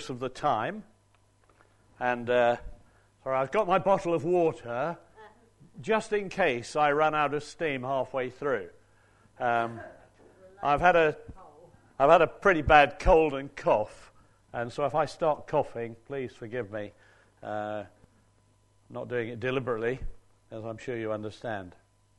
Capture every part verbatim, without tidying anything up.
use of the time. And uh, sorry, I've got my bottle of water just in case I run out of steam halfway through. Um, I've had a I've had a pretty bad cold and cough, and so if I start coughing, please forgive me. Uh, I'm not doing it deliberately, as I'm sure you understand.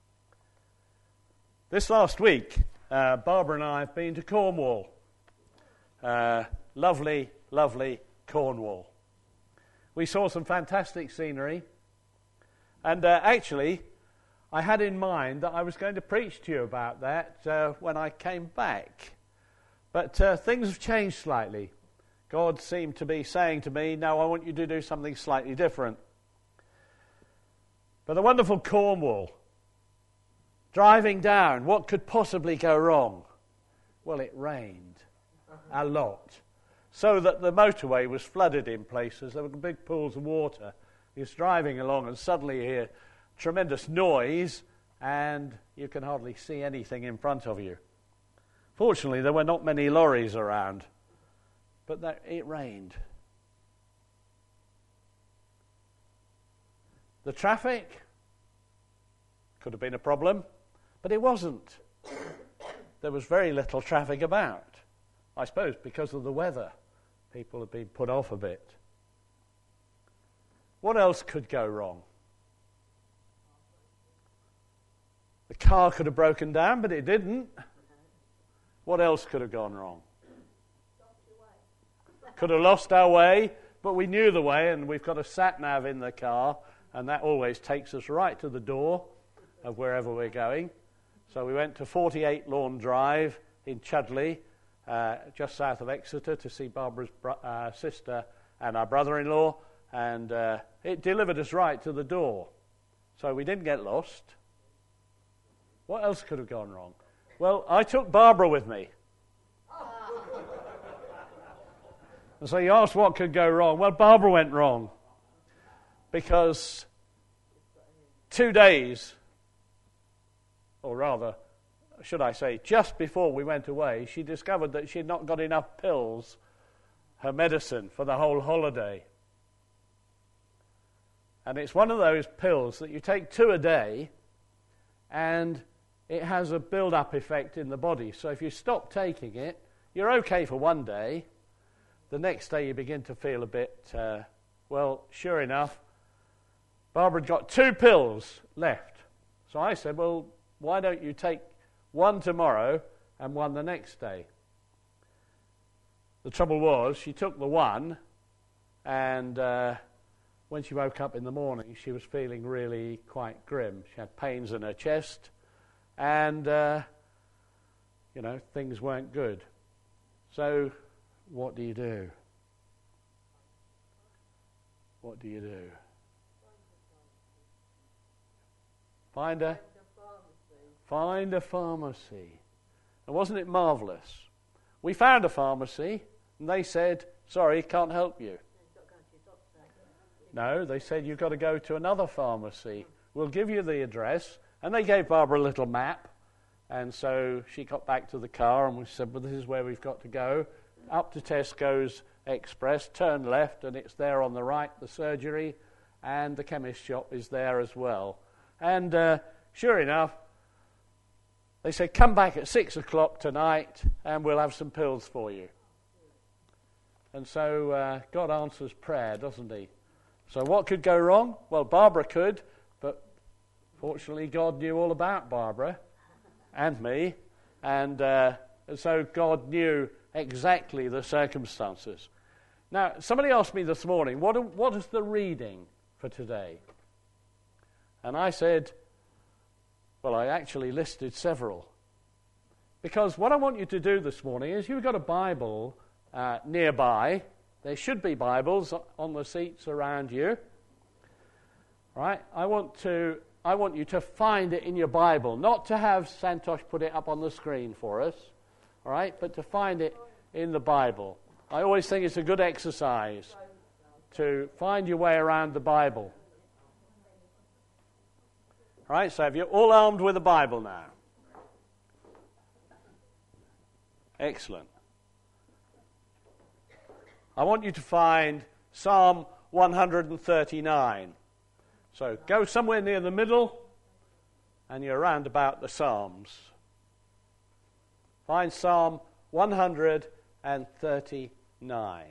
This last week, uh, Barbara and I have been to Cornwall. Uh, lovely, lovely Cornwall. We saw some fantastic scenery, and uh, actually, I had in mind that I was going to preach to you about that uh, when I came back. But uh, things have changed slightly. God seemed to be saying to me, no, I want you to do something slightly different. But the wonderful Cornwall, driving down, what could possibly go wrong? Well, it rained a lot, so that the motorway was flooded in places. There were big pools of water. He was driving along and suddenly you hear tremendous noise and you can hardly see anything in front of you. Fortunately, there were not many lorries around, but that, it rained. The traffic could have been a problem, but it wasn't. There was very little traffic about. I suppose because of the weather, people have been put off a bit. What else could go wrong? The car could have broken down, but it didn't. What else could have gone wrong? Could have lost our way, but we knew the way, and we've got a sat-nav in the car, and that always takes us right to the door of wherever we're going. So we went to forty-eight Lawn Drive in Chudley, uh, just south of Exeter, to see Barbara's bro- uh, sister and our brother-in-law, and uh, it delivered us right to the door. So we didn't get lost. What else could have gone wrong? Well, I took Barbara with me. And so you asked what could go wrong. Well, Barbara went wrong. Because two days, or rather, should I say, just before we went away, she discovered that she had not got enough pills, her medicine, for the whole holiday. And it's one of those pills that you take two a day, and it has a build-up effect in the body. So if you stop taking it, you're okay for one day. The next day you begin to feel a bit, uh, well, sure enough, Barbara had got two pills left. So I said, well, why don't you take one tomorrow and one the next day? The trouble was, she took the one, and uh, when she woke up in the morning, she was feeling really quite grim. She had pains in her chest, and, uh, you know, things weren't good. So what do you do? What do you do? Find a Find a pharmacy. And wasn't it marvellous? We found a pharmacy, and they said, sorry, can't help you. No, they said, you've got to go to another pharmacy. We'll give you the address. And they gave Barbara a little map. And so she got back to the car, and we said, well, this is where we've got to go. Up to Tesco's Express, turn left, and it's there on the right, the surgery, and the chemist shop is there as well. And uh, sure enough, they said, come back at six o'clock tonight and we'll have some pills for you. And so uh, God answers prayer, doesn't he? So what could go wrong? Well, Barbara could, but fortunately God knew all about Barbara and me. And uh, so God knew exactly the circumstances. Now, somebody asked me this morning, what, what is the reading for today? And I said, well, I actually listed several. Because what I want you to do this morning is you've got a Bible uh, nearby. There should be Bibles on the seats around you. Right? I want to I want you to find it in your Bible, not to have Santosh put it up on the screen for us, all right, but to find it in the Bible. I always think it's a good exercise to find your way around the Bible. All right, so have you all armed with a Bible now? Excellent. I want you to find Psalm one thirty-nine. So go somewhere near the middle, and you're around about the Psalms. Find Psalm one thirty-nine.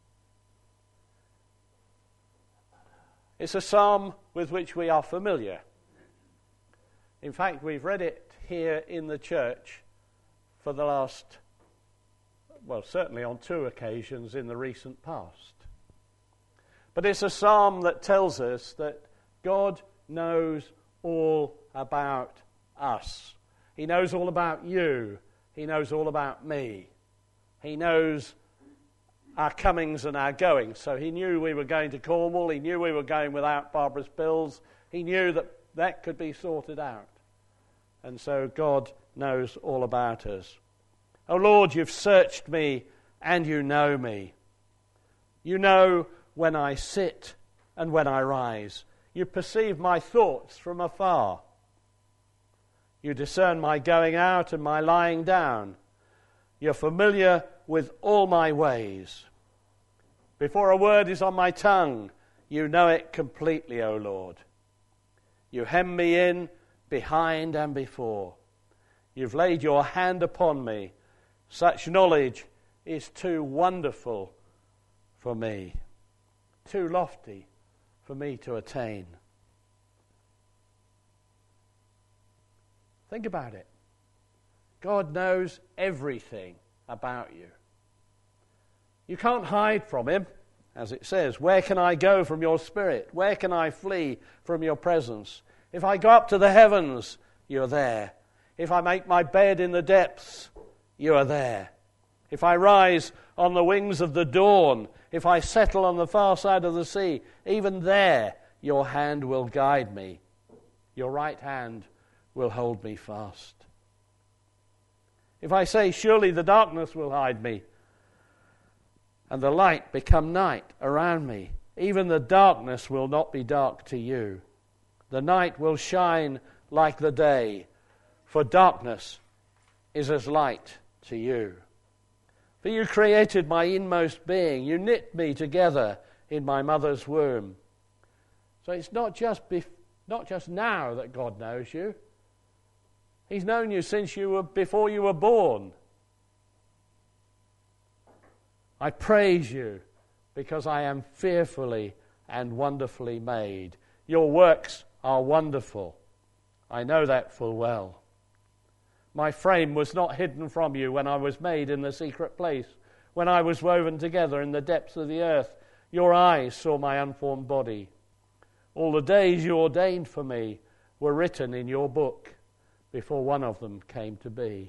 It's a psalm with which we are familiar. In fact, we've read it here in the church for the last, well, certainly on two occasions in the recent past. But it's a psalm that tells us that God knows all about us. He knows all about you. He knows all about me. He knows our comings and our goings. So he knew we were going to Cornwall. He knew we were going without Barbara's pills. He knew that that could be sorted out. And so God knows all about us. Oh Lord, you've searched me and you know me. You know when I sit and when I rise. You perceive my thoughts from afar. You discern my going out and my lying down. You're familiar with all my ways. Before a word is on my tongue, you know it completely, O Lord. You hem me in behind and before. You've laid your hand upon me. Such knowledge is too wonderful for me, too lofty for me to attain. Think about it. God knows everything about you. You can't hide from him, as it says. Where can I go from your spirit? Where can I flee from your presence? If I go up to the heavens, you're there. If I make my bed in the depths, you are there. If I rise on the wings of the dawn, if I settle on the far side of the sea, even there your hand will guide me. Your right hand will hold me fast. If I say, surely the darkness will hide me, and the light become night around me, even the darkness will not be dark to you. The night will shine like the day, for darkness is as light to you. For you created my inmost being. You knit me together in my mother's womb. So it's not just bef- not just now that God knows you. He's known you since you were before you were born. I praise you because I am fearfully and wonderfully made. Your works are wonderful. I know that full well. My frame was not hidden from you when I was made in the secret place, when I was woven together in the depths of the earth. Your eyes saw my unformed body. All the days you ordained for me were written in your book before one of them came to be.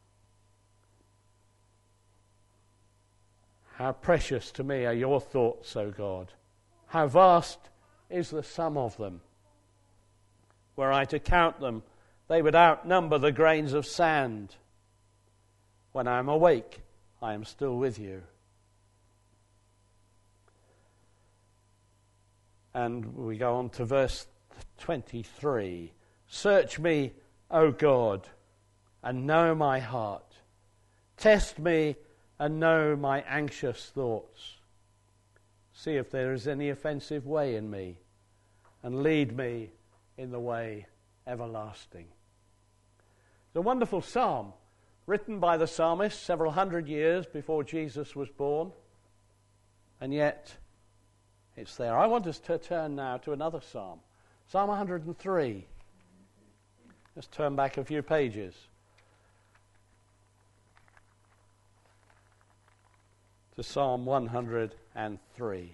How precious to me are your thoughts, O God. How vast is the sum of them. Were I to count them, they would outnumber the grains of sand. When I am awake, I am still with you. And we go on to verse twenty-three. Search me, O God, and know my heart. Test me and know my anxious thoughts. See if there is any offensive way in me, and lead me in the way everlasting. It's a wonderful psalm, written by the psalmist several hundred years before Jesus was born, and yet it's there. I want us to turn now to another psalm, Psalm one hundred three. Let's turn back a few pages. To Psalm one hundred three.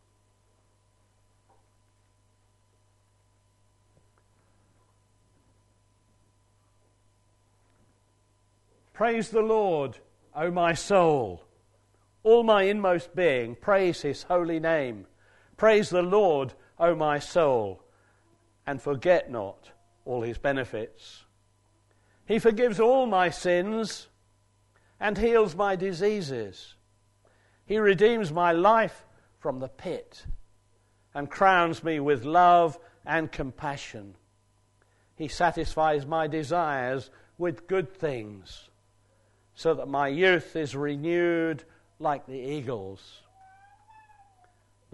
Praise the Lord, O my soul. All my inmost being, praise his holy name. Praise the Lord, O my soul, and forget not all his benefits. He forgives all my sins and heals my diseases. He redeems my life from the pit and crowns me with love and compassion. He satisfies my desires with good things, so that my youth is renewed like the eagles.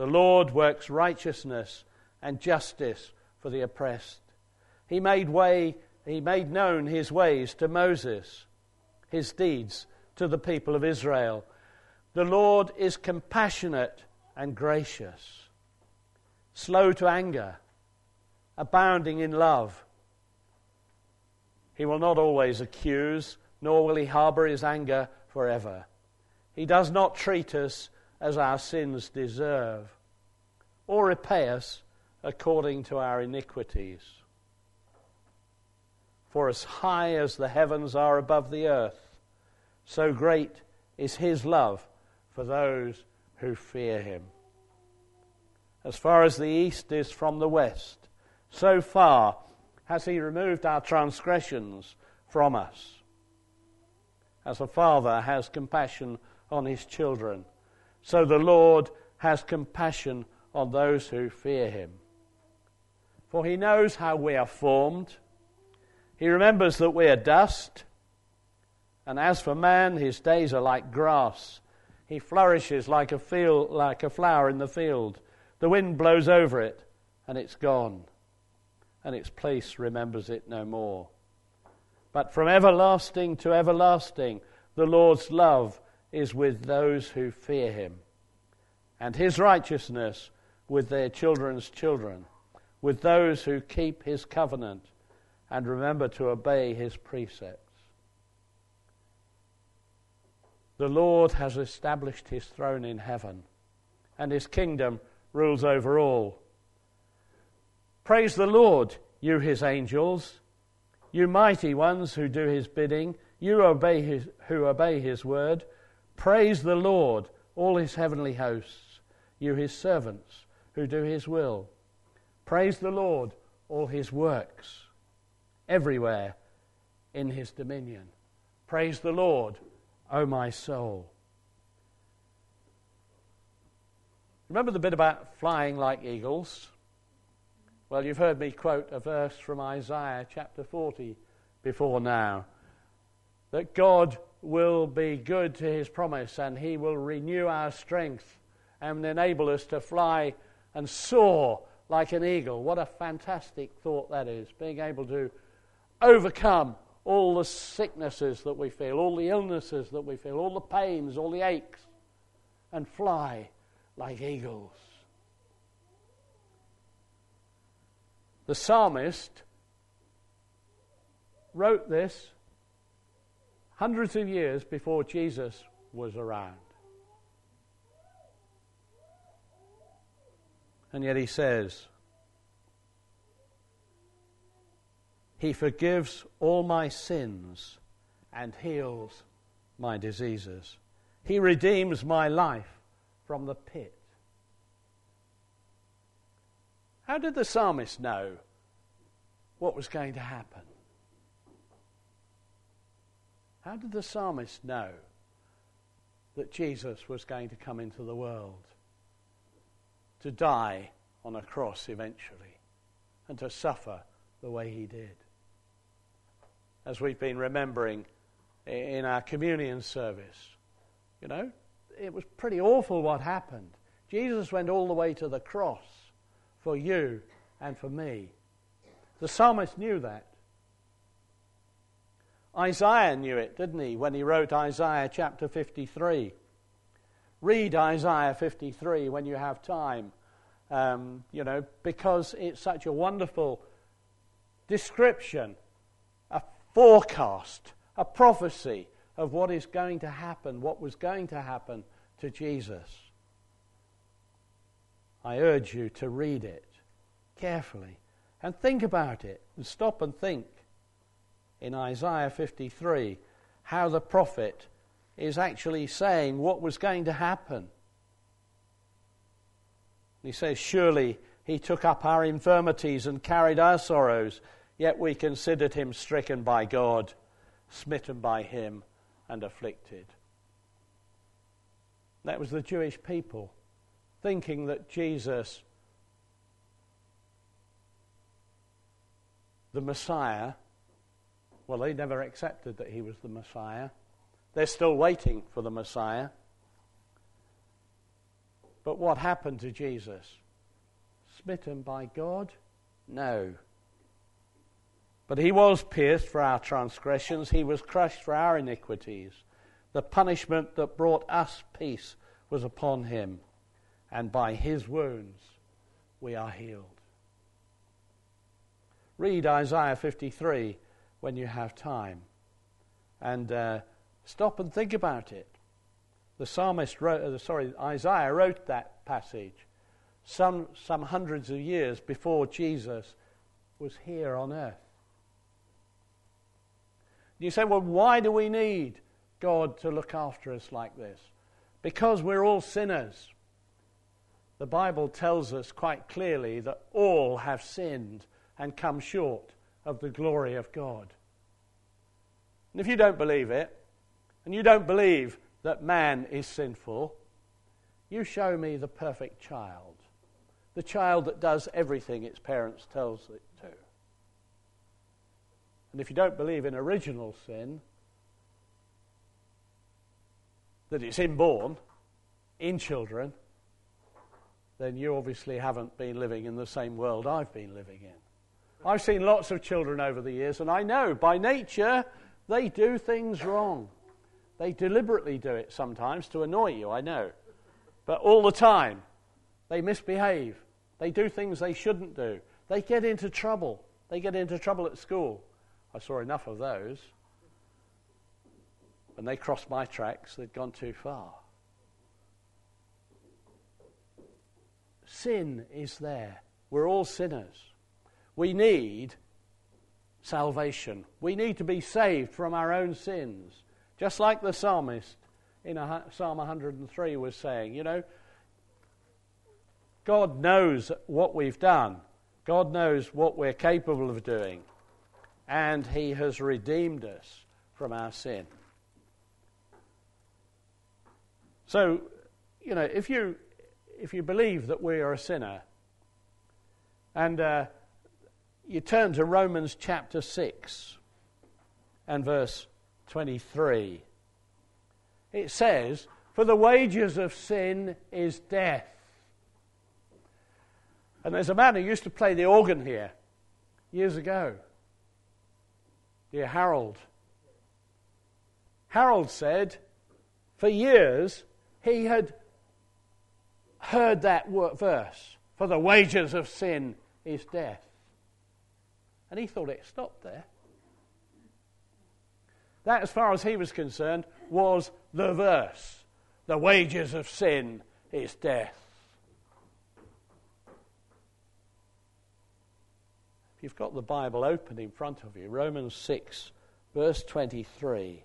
The Lord works righteousness and justice for the oppressed. He made way, he made known his ways to Moses, his deeds to the people of Israel. The Lord is compassionate and gracious, slow to anger, abounding in love. He will not always accuse, nor will he harbour his anger forever. He does not treat us as our sins deserve, or repay us according to our iniquities. For as high as the heavens are above the earth, so great is his love for those who fear him. As far as the east is from the west, so far has he removed our transgressions from us. As a father has compassion on his children, so the Lord has compassion on those who fear him. For he knows how we are formed. He remembers that we are dust. And as for man, his days are like grass. He flourishes like a field, like a flower in the field. The wind blows over it, and it's gone, and its place remembers it no more. But from everlasting to everlasting, the Lord's love is with those who fear him, and his righteousness with their children's children, with those who keep his covenant and remember to obey his precepts. The Lord has established his throne in heaven, and his kingdom rules over all. Praise the Lord, you his angels, you mighty ones who do his bidding, you obey his, who obey his word. Praise the Lord, all his heavenly hosts, you his servants who do his will. Praise the Lord, all his works, everywhere in his dominion. Praise the Lord, O my soul. Remember the bit about flying like eagles? Well, you've heard me quote a verse from Isaiah chapter forty before now, that God will be good to his promise and he will renew our strength and enable us to fly and soar like an eagle. What a fantastic thought that is, being able to overcome all the sicknesses that we feel, all the illnesses that we feel, all the pains, all the aches, and fly like eagles. The psalmist wrote this hundreds of years before Jesus was around. And yet he says, he forgives all my sins and heals my diseases. He redeems my life from the pit. How did the psalmist know what was going to happen? How did the psalmist know that Jesus was going to come into the world, to die on a cross eventually, and to suffer the way he did? As we've been remembering in our communion service, you know, it was pretty awful what happened. Jesus went all the way to the cross for you and for me. The psalmist knew that. Isaiah knew it, didn't he, when he wrote Isaiah chapter fifty-three. Read Isaiah fifty-three when you have time, um, you know, because it's such a wonderful description, a forecast, a prophecy of what is going to happen, what was going to happen to Jesus. I urge you to read it carefully and think about it, and stop and think in Isaiah fifty-three how the prophet is actually saying what was going to happen. He says, surely he took up our infirmities and carried our sorrows, yet we considered him stricken by God, smitten by him and afflicted. That was the Jewish people, thinking that Jesus, the Messiah, well, they never accepted that he was the Messiah. They're still waiting for the Messiah. But what happened to Jesus? Smitten by God? No. But he was pierced for our transgressions. He was crushed for our iniquities. The punishment that brought us peace was upon him. And by his wounds we are healed. Read Isaiah fifty-three when you have time. And uh, stop and think about it. The psalmist wrote, uh, sorry, Isaiah wrote that passage some, some hundreds of years before Jesus was here on earth. You say, well, why do we need God to look after us like this? Because we're all sinners. The Bible tells us quite clearly that all have sinned and come short of the glory of God. And if you don't believe it, and you don't believe that man is sinful, you show me the perfect child, the child that does everything its parents tells it to. And if you don't believe in original sin, that it's inborn, in children, then you obviously haven't been living in the same world I've been living in. I've seen lots of children over the years, and I know by nature they do things wrong. They deliberately do it sometimes to annoy you, I know. But all the time, they misbehave. They do things they shouldn't do. They get into trouble. They get into trouble at school. I saw enough of those. When they crossed my tracks, they'd gone too far. Sin is there. We're all sinners. We need salvation. We need to be saved from our own sins. Just like the psalmist in Psalm one hundred three was saying, you know, God knows what we've done. God knows what we're capable of doing. And he has redeemed us from our sin. So, you know, if you if you believe that we are a sinner, and uh, you turn to Romans chapter six and verse twenty-three, it says, "For the wages of sin is death." And there's a man who used to play the organ here years ago, dear Harold. Harold said for years he had heard that verse, "For the wages of sin is death." And he thought it stopped there. That, as far as he was concerned, was the verse. The wages of sin is death. If you've got the Bible open in front of you, Romans six, verse twenty-three.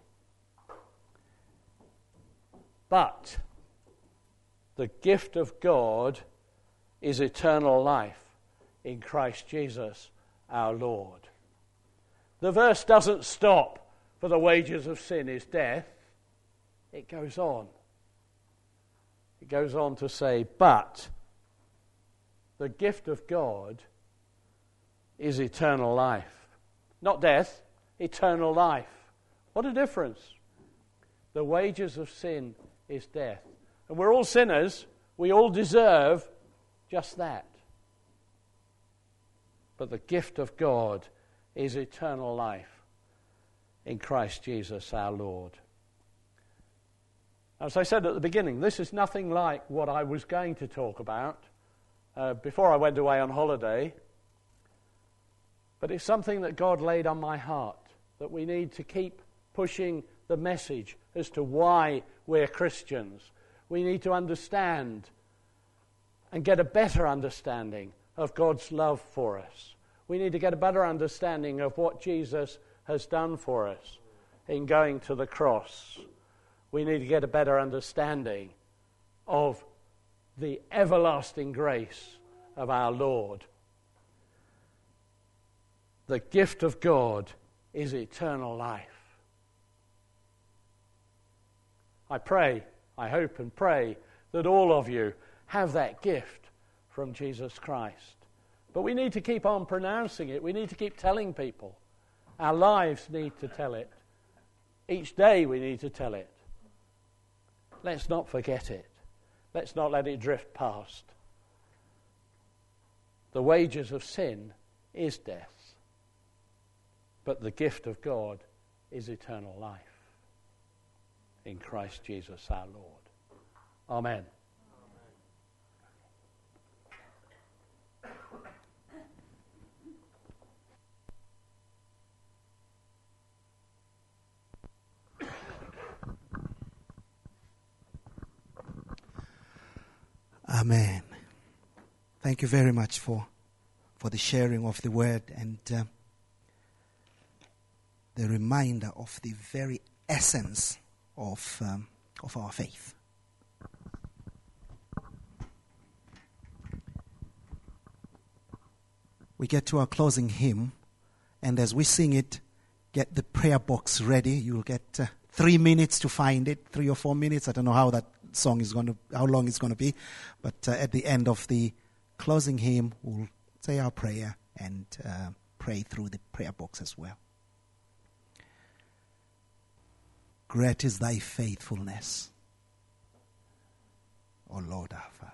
But the gift of God is eternal life in Christ Jesus our Lord. The verse doesn't stop, "For the wages of sin is death." It goes on. It goes on to say, but the gift of God is eternal life. Not death, eternal life. What a difference. The wages of sin is death. And we're all sinners. We all deserve just that. But the gift of God is eternal life in Christ Jesus our Lord. As I said at the beginning, this is nothing like what I was going to talk about uh, before I went away on holiday. But it's something that God laid on my heart, that we need to keep pushing the message as to why we're Christians. We need to understand and get a better understanding of God's love for us. We need to get a better understanding of what Jesus has done for us in going to the cross. We need to get a better understanding of the everlasting grace of our Lord. The gift of God is eternal life. I pray, I hope and pray that all of you have that gift from Jesus Christ. But we need to keep on pronouncing it. We need to keep telling people. Our lives need to tell it. Each day we need to tell it. Let's not forget it. Let's not let it drift past. The wages of sin is death, but the gift of God is eternal life in Christ Jesus our Lord. Amen. Amen. Thank you very much for, for the sharing of the word and uh, the reminder of the very essence of um, of our faith. We get to our closing hymn, and as we sing it, get the prayer box ready. You'll get uh, three minutes to find it, three or four minutes. I don't know how that song is going to, how long it's going to be, but uh, at the end of the closing hymn, we'll say our prayer and uh, pray through the prayer box as well. Great is thy faithfulness, O Lord our Father.